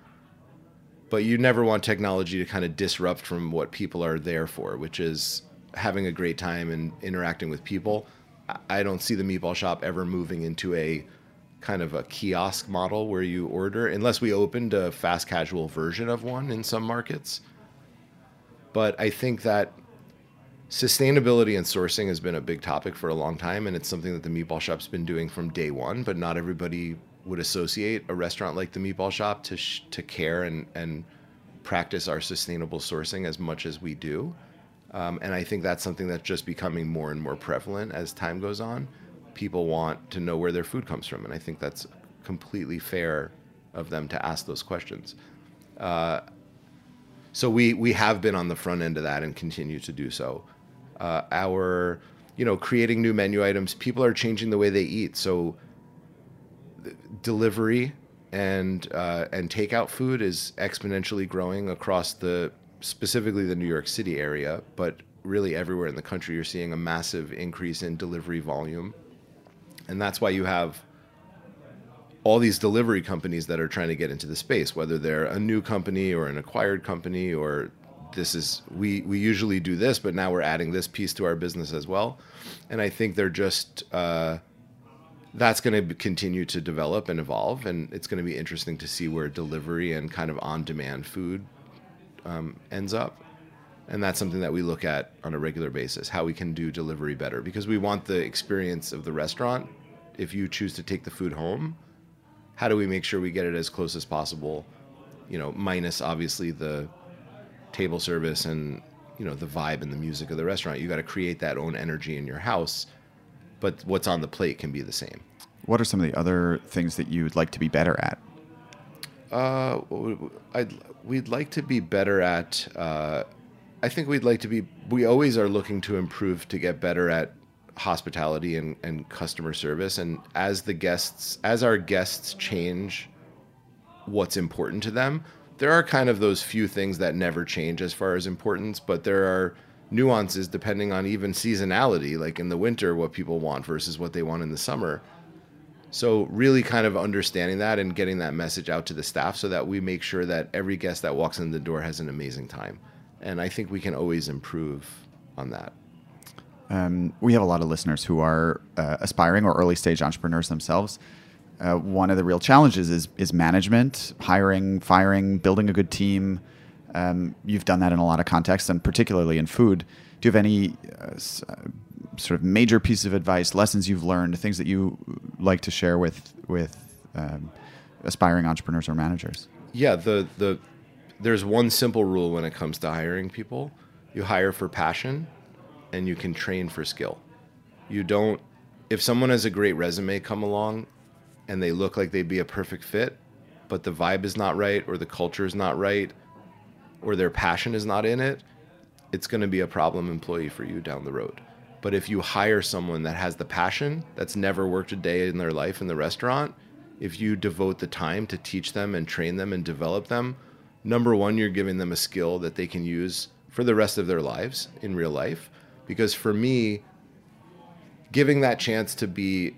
But you never want technology to kind of disrupt from what people are there for, which is having a great time and interacting with people. I don't see the meatball shop ever moving into a kind of a kiosk model where you order, unless we opened a fast casual version of one in some markets. But I think that sustainability and sourcing has been a big topic for a long time, and it's something that the meatball shop's been doing from day one, but not everybody would associate a restaurant like the meatball shop to care and practice our sustainable sourcing as much as we do. And I think that's something that's just becoming more and more prevalent as time goes on. People want to know where their food comes from, and I think that's completely fair of them to ask those questions. So we have been on the front end of that and continue to do so. Creating new menu items, people are changing the way they eat. So delivery and takeout food is exponentially growing across specifically the New York City area, but really everywhere in the country. You're seeing a massive increase in delivery volume. And that's why you have all these delivery companies that are trying to get into the space, whether they're a new company or an acquired company, or we usually do this, but now we're adding this piece to our business as well. And I think they're just, that's going to continue to develop and evolve. And it's going to be interesting to see where delivery and kind of on-demand food ends up. And that's something that we look at on a regular basis, how we can do delivery better, because we want the experience of the restaurant. If you choose to take the food home, how do we make sure we get it as close as possible, minus obviously the table service and, the vibe and the music of the restaurant. You got to create that own energy in your house, but what's on the plate can be the same. What are some of the other things that you'd like to be better at? We'd like to be better at. I think we'd like to be. We always are looking to improve to get better at hospitality and customer service. And as our guests change what's important to them, there are kind of those few things that never change as far as importance, but there are nuances depending on even seasonality, like in the winter, what people want versus what they want in the summer. So really kind of understanding that and getting that message out to the staff so that we make sure that every guest that walks in the door has an amazing time. And I think we can always improve on that. We have a lot of listeners who are aspiring or early stage entrepreneurs themselves. One of the real challenges is management, hiring, firing, building a good team. You've done that in a lot of contexts, and particularly in food. Do you have any sort of major pieces of advice, lessons you've learned, things that you like to share with aspiring entrepreneurs or managers? Yeah, there's one simple rule when it comes to hiring people. You hire for passion, and you can train for skill. If someone has a great resume come along and they look like they'd be a perfect fit, but the vibe is not right, or the culture is not right, or their passion is not in it, it's going to be a problem employee for you down the road. But if you hire someone that has the passion, that's never worked a day in their life in the restaurant, if you devote the time to teach them and train them and develop them, number one, you're giving them a skill that they can use for the rest of their lives in real life. Because for me, given the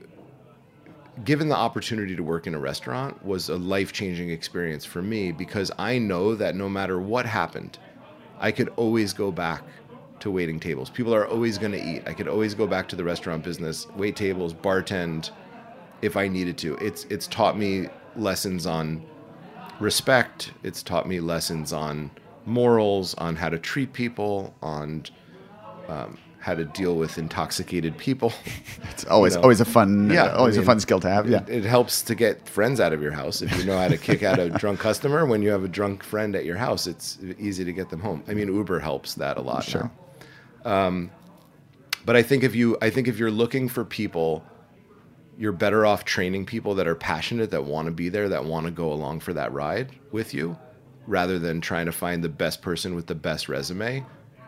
opportunity to work in a restaurant was a life-changing experience for me, because I know that no matter what happened, I could always go back to waiting tables. People are always going to eat. I could always go back to the restaurant business, wait tables, bartend if I needed to. It's taught me lessons on respect. It's taught me lessons on morals, on how to treat people, on how to deal with intoxicated people. It's always a fun a fun skill to have. Yeah, it helps to get friends out of your house. If you know how to kick out a drunk customer, when you have a drunk friend at your house, it's easy to get them home. I mean, Uber helps that a lot. Sure. Now. But I think if you're looking for people, you're better off training people that are passionate, that want to be there, that want to go along for that ride with you, rather than trying to find the best person with the best resume.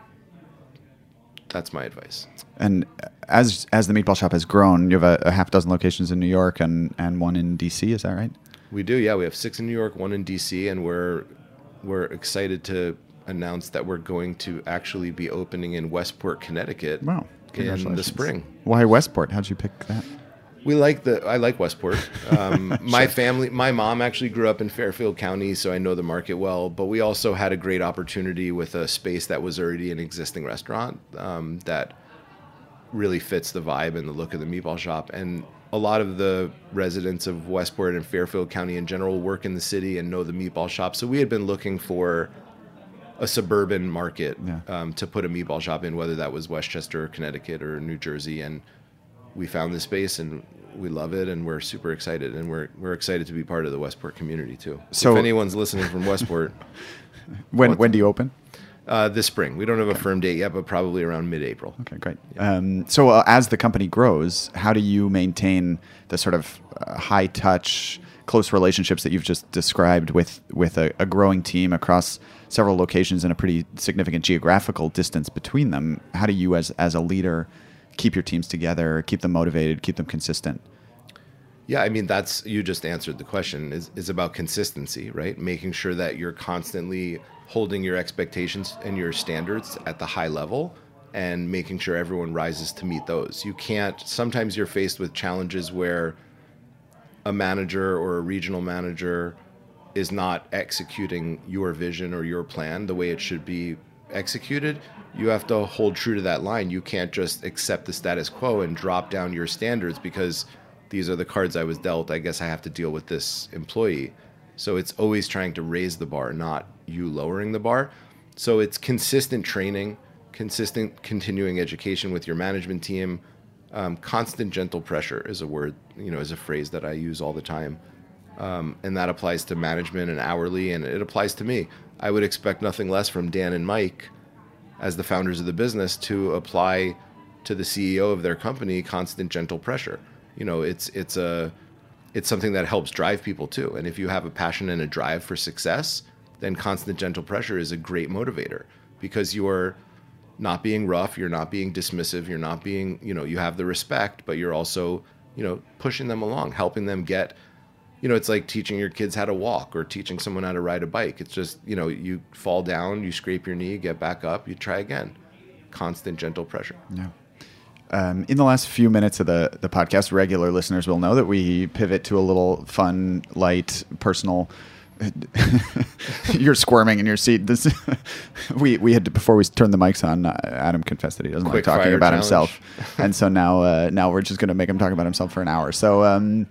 That's my advice. And as the Meatball Shop has grown, you have a half dozen locations in New York and one in DC. Is that right? We do. Yeah, we have 6 in New York, 1 in DC, and we're excited to announce that we're going to actually be opening in Westport, Connecticut. Wow! In the spring. Why Westport? How'd you pick that? I like Westport. My mom actually grew up in Fairfield County, so I know the market well. But we also had a great opportunity with a space that was already an existing restaurant that really fits the vibe and the look of the Meatball Shop. And a lot of the residents of Westport and Fairfield County in general work in the city and know the Meatball Shop. So we had been looking for a suburban market to put a Meatball Shop in, whether that was Westchester, Connecticut, or New Jersey. And we found this space and we love it, and we're super excited, and we're excited to be part of the Westport community too. So if anyone's listening from Westport, when do you open? This spring. We don't have a firm date yet, but probably around mid-April. Okay, great. Yeah. So as the company grows, how do you maintain the sort of high touch, close relationships that you've just described with a growing team across several locations and a pretty significant geographical distance between them? How do you as a leader keep your teams together, keep them motivated, keep them consistent? Yeah, I mean, you just answered the question, is about consistency, right? Making sure that you're constantly holding your expectations and your standards at the high level and making sure everyone rises to meet those. Sometimes you're faced with challenges where a manager or a regional manager is not executing your vision or your plan the way it should be executed. You have to hold true to that line. You can't just accept the status quo and drop down your standards because these are the cards I was dealt. I guess I have to deal with this employee. So it's always trying to raise the bar, not you lowering the bar. So it's consistent training, consistent continuing education with your management team. Constant gentle pressure is a word, is a phrase that I use all the time. And that applies to management and hourly, and it applies to me. I would expect nothing less from Dan and Mike as the founders of the business to apply to the CEO of their company constant gentle pressure. It's it's something that helps drive people too. And if you have a passion and a drive for success, then constant gentle pressure is a great motivator, because you're not being rough, you're not being dismissive, you're not being, you have the respect, but you're also, pushing them along, helping them get, it's like teaching your kids how to walk or teaching someone how to ride a bike. It's just, you fall down, you scrape your knee, get back up, you try again. Constant gentle pressure. Yeah. In the last few minutes of the podcast, regular listeners will know that we pivot to a little fun, light, personal. You're squirming in your seat. This we had to, before we turned the mics on. Adam confessed that he doesn't like talking about himself, and so now we're just going to make him talk about himself for an hour. So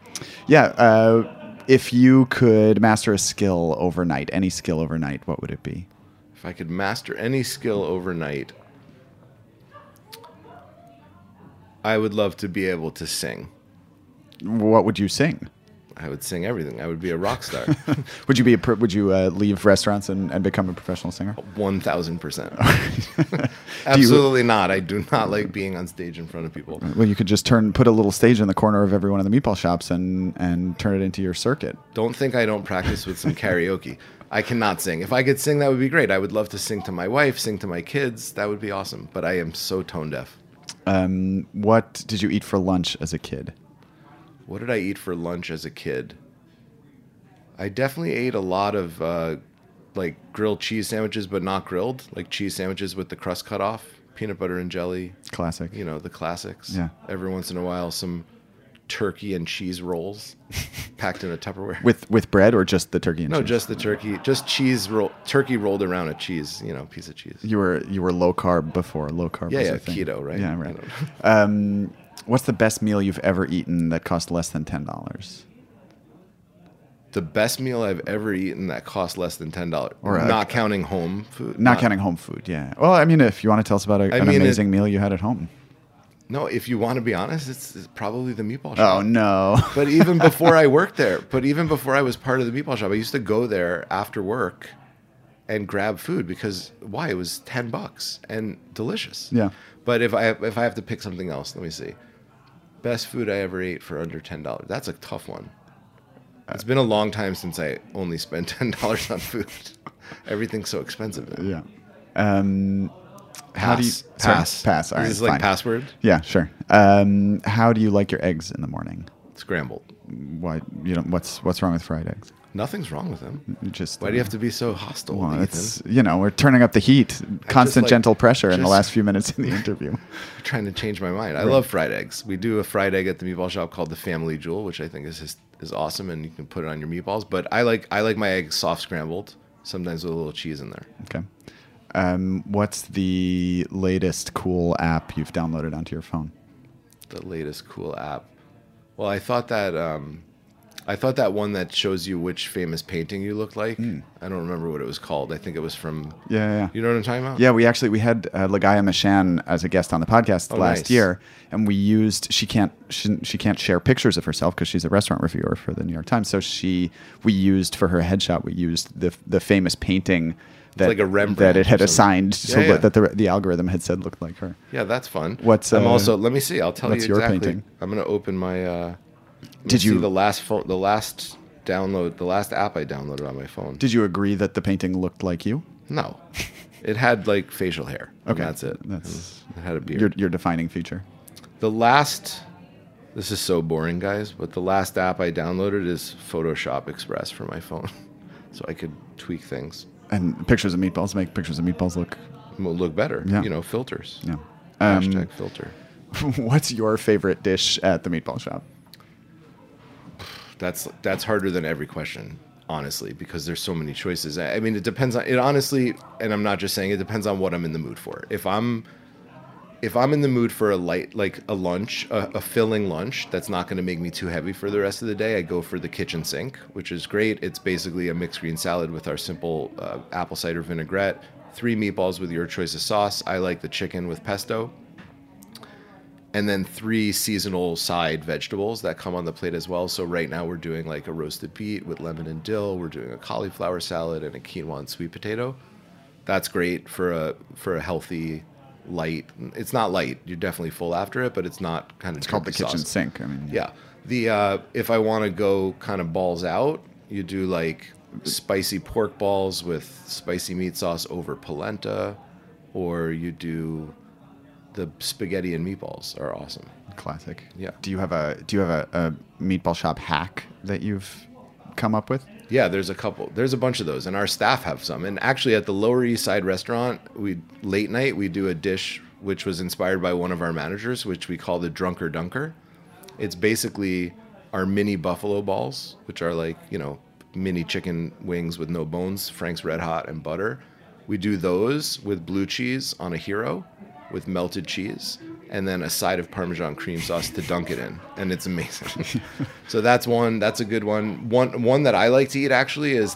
if you could master a skill overnight, any skill overnight, what would it be? If I could master any skill overnight, I would love to be able to sing. What would you sing? I would sing everything. I would be a rock star. Would you leave restaurants and become a professional singer? 1,000%. Absolutely not. I do not like being on stage in front of people. Well, you could just put a little stage in the corner of every one of the meatball shops and turn it into your circuit. Don't think I don't practice with some karaoke. I cannot sing. If I could sing, that would be great. I would love to sing to my wife, sing to my kids. That would be awesome. But I am so tone deaf. What did you eat for lunch as a kid? What did I eat for lunch as a kid? I definitely ate a lot of grilled cheese sandwiches, but not grilled, like cheese sandwiches with the crust cut off, peanut butter and jelly. Classic. The classics. Yeah. Every once in a while, some turkey and cheese rolls packed in a Tupperware. With bread or just the turkey and cheese? No, just the turkey. Just cheese turkey rolled around a cheese, piece of cheese. You were low carb before. Low carb. Yeah, was keto, right? Yeah, right. What's the best meal you've ever eaten that cost less than $10? The best meal I've ever eaten that cost less than $10, not counting home food. Not counting home food. Yeah. Well, I mean, if you want to tell us about an amazing meal you had at home. No, if you want to be honest, it's probably the meatball shop. Oh, no. But even before I worked there, even before I was part of the meatball shop, I used to go there after work and grab food because why? It was $10 and delicious. Yeah. But if I have to pick something else, let me see. Best food I ever ate for under $10. That's a tough one. It's been a long time since I only spent $10 on food. Everything's so expensive now. Yeah. How do you pass? Pass. All right, this is like fine. password. Yeah, sure. How do you like your eggs in the morning? Scrambled. Why what's wrong with fried eggs? Nothing's wrong with them. Just why do you have to be so hostile? Well, it's we're turning up the heat, constant gentle pressure in the last few minutes in the interview. I'm trying to change my mind. I love fried eggs. We do a fried egg at the meatball shop called the Family Jewel, which I think is awesome, and you can put it on your meatballs. But I like my eggs soft scrambled, sometimes with a little cheese in there. Okay. What's the latest cool app you've downloaded onto your phone? The latest cool app. Well, I thought that one that shows you which famous painting you look like. I don't remember what it was called. I think it was from. Yeah. You know what I'm talking about? Yeah, we had Lagaya Mishan as a guest on the podcast last year, and we used. She can't share pictures of herself because she's a restaurant reviewer for the New York Times. So we used for her headshot. We used the famous painting. That, like a Rembrandt that it had assigned that the algorithm had said looked like her. Yeah, that's fun. I'm also, let me see. I'll tell you exactly. What's your painting? I'm going to open my. Did you see the last app I downloaded on my phone? Did you agree that the painting looked like you? No, it had like facial hair. Okay, that's it. It had a beard. Your defining feature. This is so boring, guys. But the last app I downloaded is Photoshop Express for my phone, so I could tweak things. And pictures of meatballs make pictures of meatballs look better. Yeah. Filters. Yeah. Hashtag filter. What's your favorite dish at the meatball shop? That's harder than every question, honestly, because there's so many choices. I mean, it depends on it, honestly, and I'm not just saying it depends on what I'm in the mood for. If I'm in the mood for a light, like a lunch, a filling lunch that's not going to make me too heavy for the rest of the day, I go for the kitchen sink, which is great. It's basically a mixed green salad with our simple apple cider vinaigrette, 3 meatballs with your choice of sauce. I like the chicken with pesto. And then 3 seasonal side vegetables that come on the plate as well. So right now we're doing like a roasted beet with lemon and dill. We're doing a cauliflower salad and a quinoa and sweet potato. That's great for a healthy, light. It's not light. You're definitely full after it, but it's not kind of. It's called the kitchen sink. I mean, yeah. If I want to go kind of balls out, you do like spicy pork balls with spicy meat sauce over polenta, or you do the spaghetti and meatballs are awesome. Classic. Yeah. Do you have a meatball shop hack that you've come up with? Yeah, there's a bunch of those, and our staff have some. And actually, at the Lower East Side restaurant, late night we do a dish which was inspired by one of our managers, which we call the Drunker Dunker. It's basically our mini buffalo balls, which are like, mini chicken wings with no bones, Frank's Red Hot and butter. We do those with blue cheese on a hero with melted cheese, and then a side of Parmesan cream sauce to dunk it in, and it's amazing. So that's a good one. One that I like to eat actually is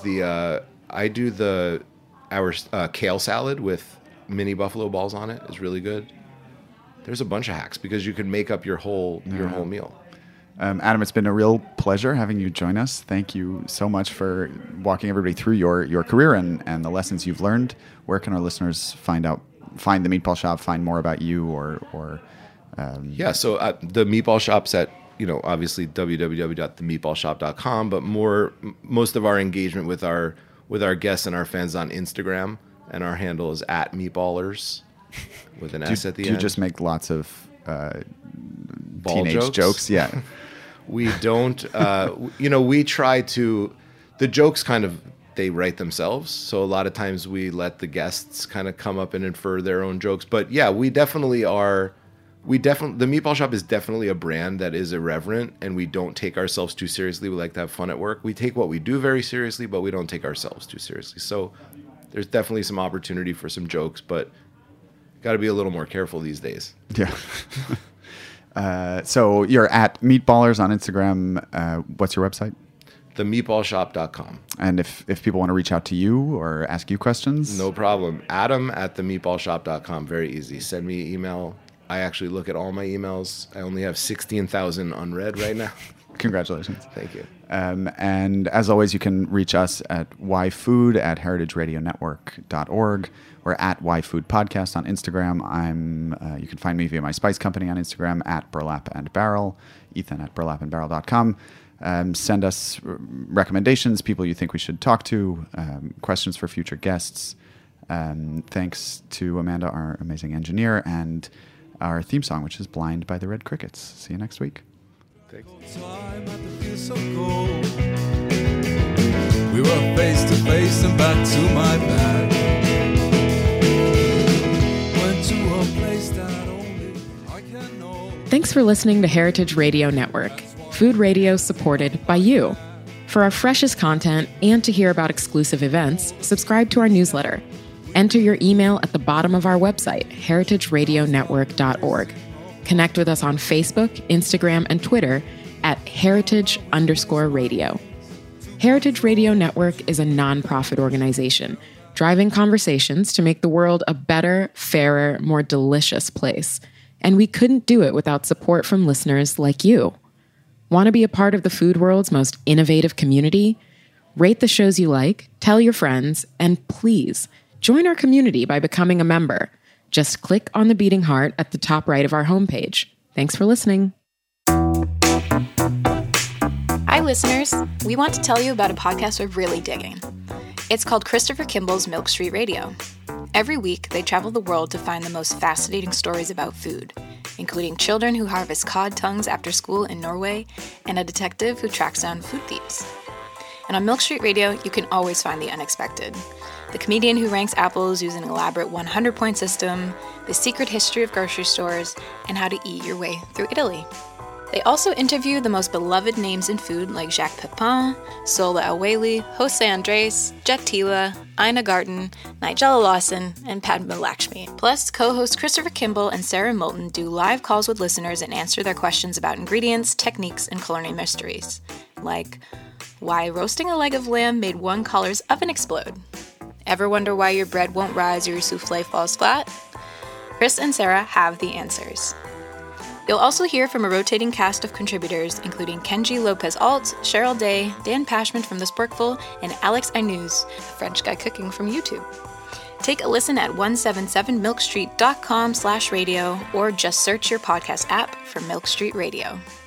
our kale salad with mini buffalo balls on it is really good. There's a bunch of hacks because you can make up your whole meal. Adam, it's been a real pleasure having you join us. Thank you so much for walking everybody through your career and the lessons you've learned. Where can our listeners find the Meatball Shop, find more about you or so the Meatball Shop's at, obviously www.themeatballshop.com, but most of our engagement with our guests and our fans on Instagram, and our handle is @meatballers with an S at the end. Do you just make lots of ball teenage jokes? Yeah. We don't, we try to, the jokes kind of, they write themselves. So a lot of times we let the guests kind of come up and infer their own jokes. But yeah, the Meatball Shop is definitely a brand that is irreverent, and we don't take ourselves too seriously. We like to have fun at work. We take what we do very seriously, but we don't take ourselves too seriously. So there's definitely some opportunity for some jokes, but got to be a little more careful these days. Yeah. So you're at Meatballers on Instagram. What's your website? TheMeatballShop.com. And if people want to reach out to you or ask you questions? No problem. Adam@TheMeatballShop.com. Very easy. Send me an email. I actually look at all my emails. I only have 16,000 unread right now. Congratulations. Thank you. And as always, you can reach us at yfood@heritageradionetwork.org or at yfoodpodcast on Instagram. You can find me via my spice company on Instagram at Burlap and Barrel, Ethan at burlapandbarrel.com. Send us recommendations, people you think we should talk to, questions for future guests. Thanks to Amanda, our amazing engineer, and our theme song, which is Blind by the Red Crickets. See you next week. Thanks. We were face to face and back to my bag. Went to a place that only I can know. Thanks for listening to Heritage Radio Network, food radio supported by you. For our freshest content and to hear about exclusive events, subscribe to our newsletter. Enter your email at the bottom of our website, heritageradionetwork.org. Connect with us on Facebook, Instagram, and Twitter at heritage_radio. Heritage Radio Network is a nonprofit organization driving conversations to make the world a better, fairer, more delicious place. And we couldn't do it without support from listeners like you. Want to be a part of the food world's most innovative community? Rate the shows you like, tell your friends, and please join our community by becoming a member. Just click on the beating heart at the top right of our homepage. Thanks for listening. Hi, listeners. We want to tell you about a podcast we're really digging. It's called Christopher Kimball's Milk Street Radio. Every week, they travel the world to find the most fascinating stories about food, including children who harvest cod tongues after school in Norway and a detective who tracks down food thieves. And on Milk Street Radio, you can always find the unexpected. The comedian who ranks apples using an elaborate 100-point system, the secret history of grocery stores, and how to eat your way through Italy. They also interview the most beloved names in food like Jacques Pepin, Sola El-Waylly, Jose Andres, Jet Tila, Ina Garten, Nigella Lawson, and Padma Lakshmi. Plus, co-hosts Christopher Kimball and Sarah Moulton do live calls with listeners and answer their questions about ingredients, techniques, and culinary mysteries. Like, why roasting a leg of lamb made one caller's oven explode? Ever wonder why your bread won't rise or your souffle falls flat? Chris and Sarah have the answers. You'll also hear from a rotating cast of contributors, including Kenji Lopez-Alt, Cheryl Day, Dan Pashman from The Sporkful, and Alex Ainuz, a French guy cooking from YouTube. Take a listen at 177milkstreet.com/radio or just search your podcast app for Milk Street Radio.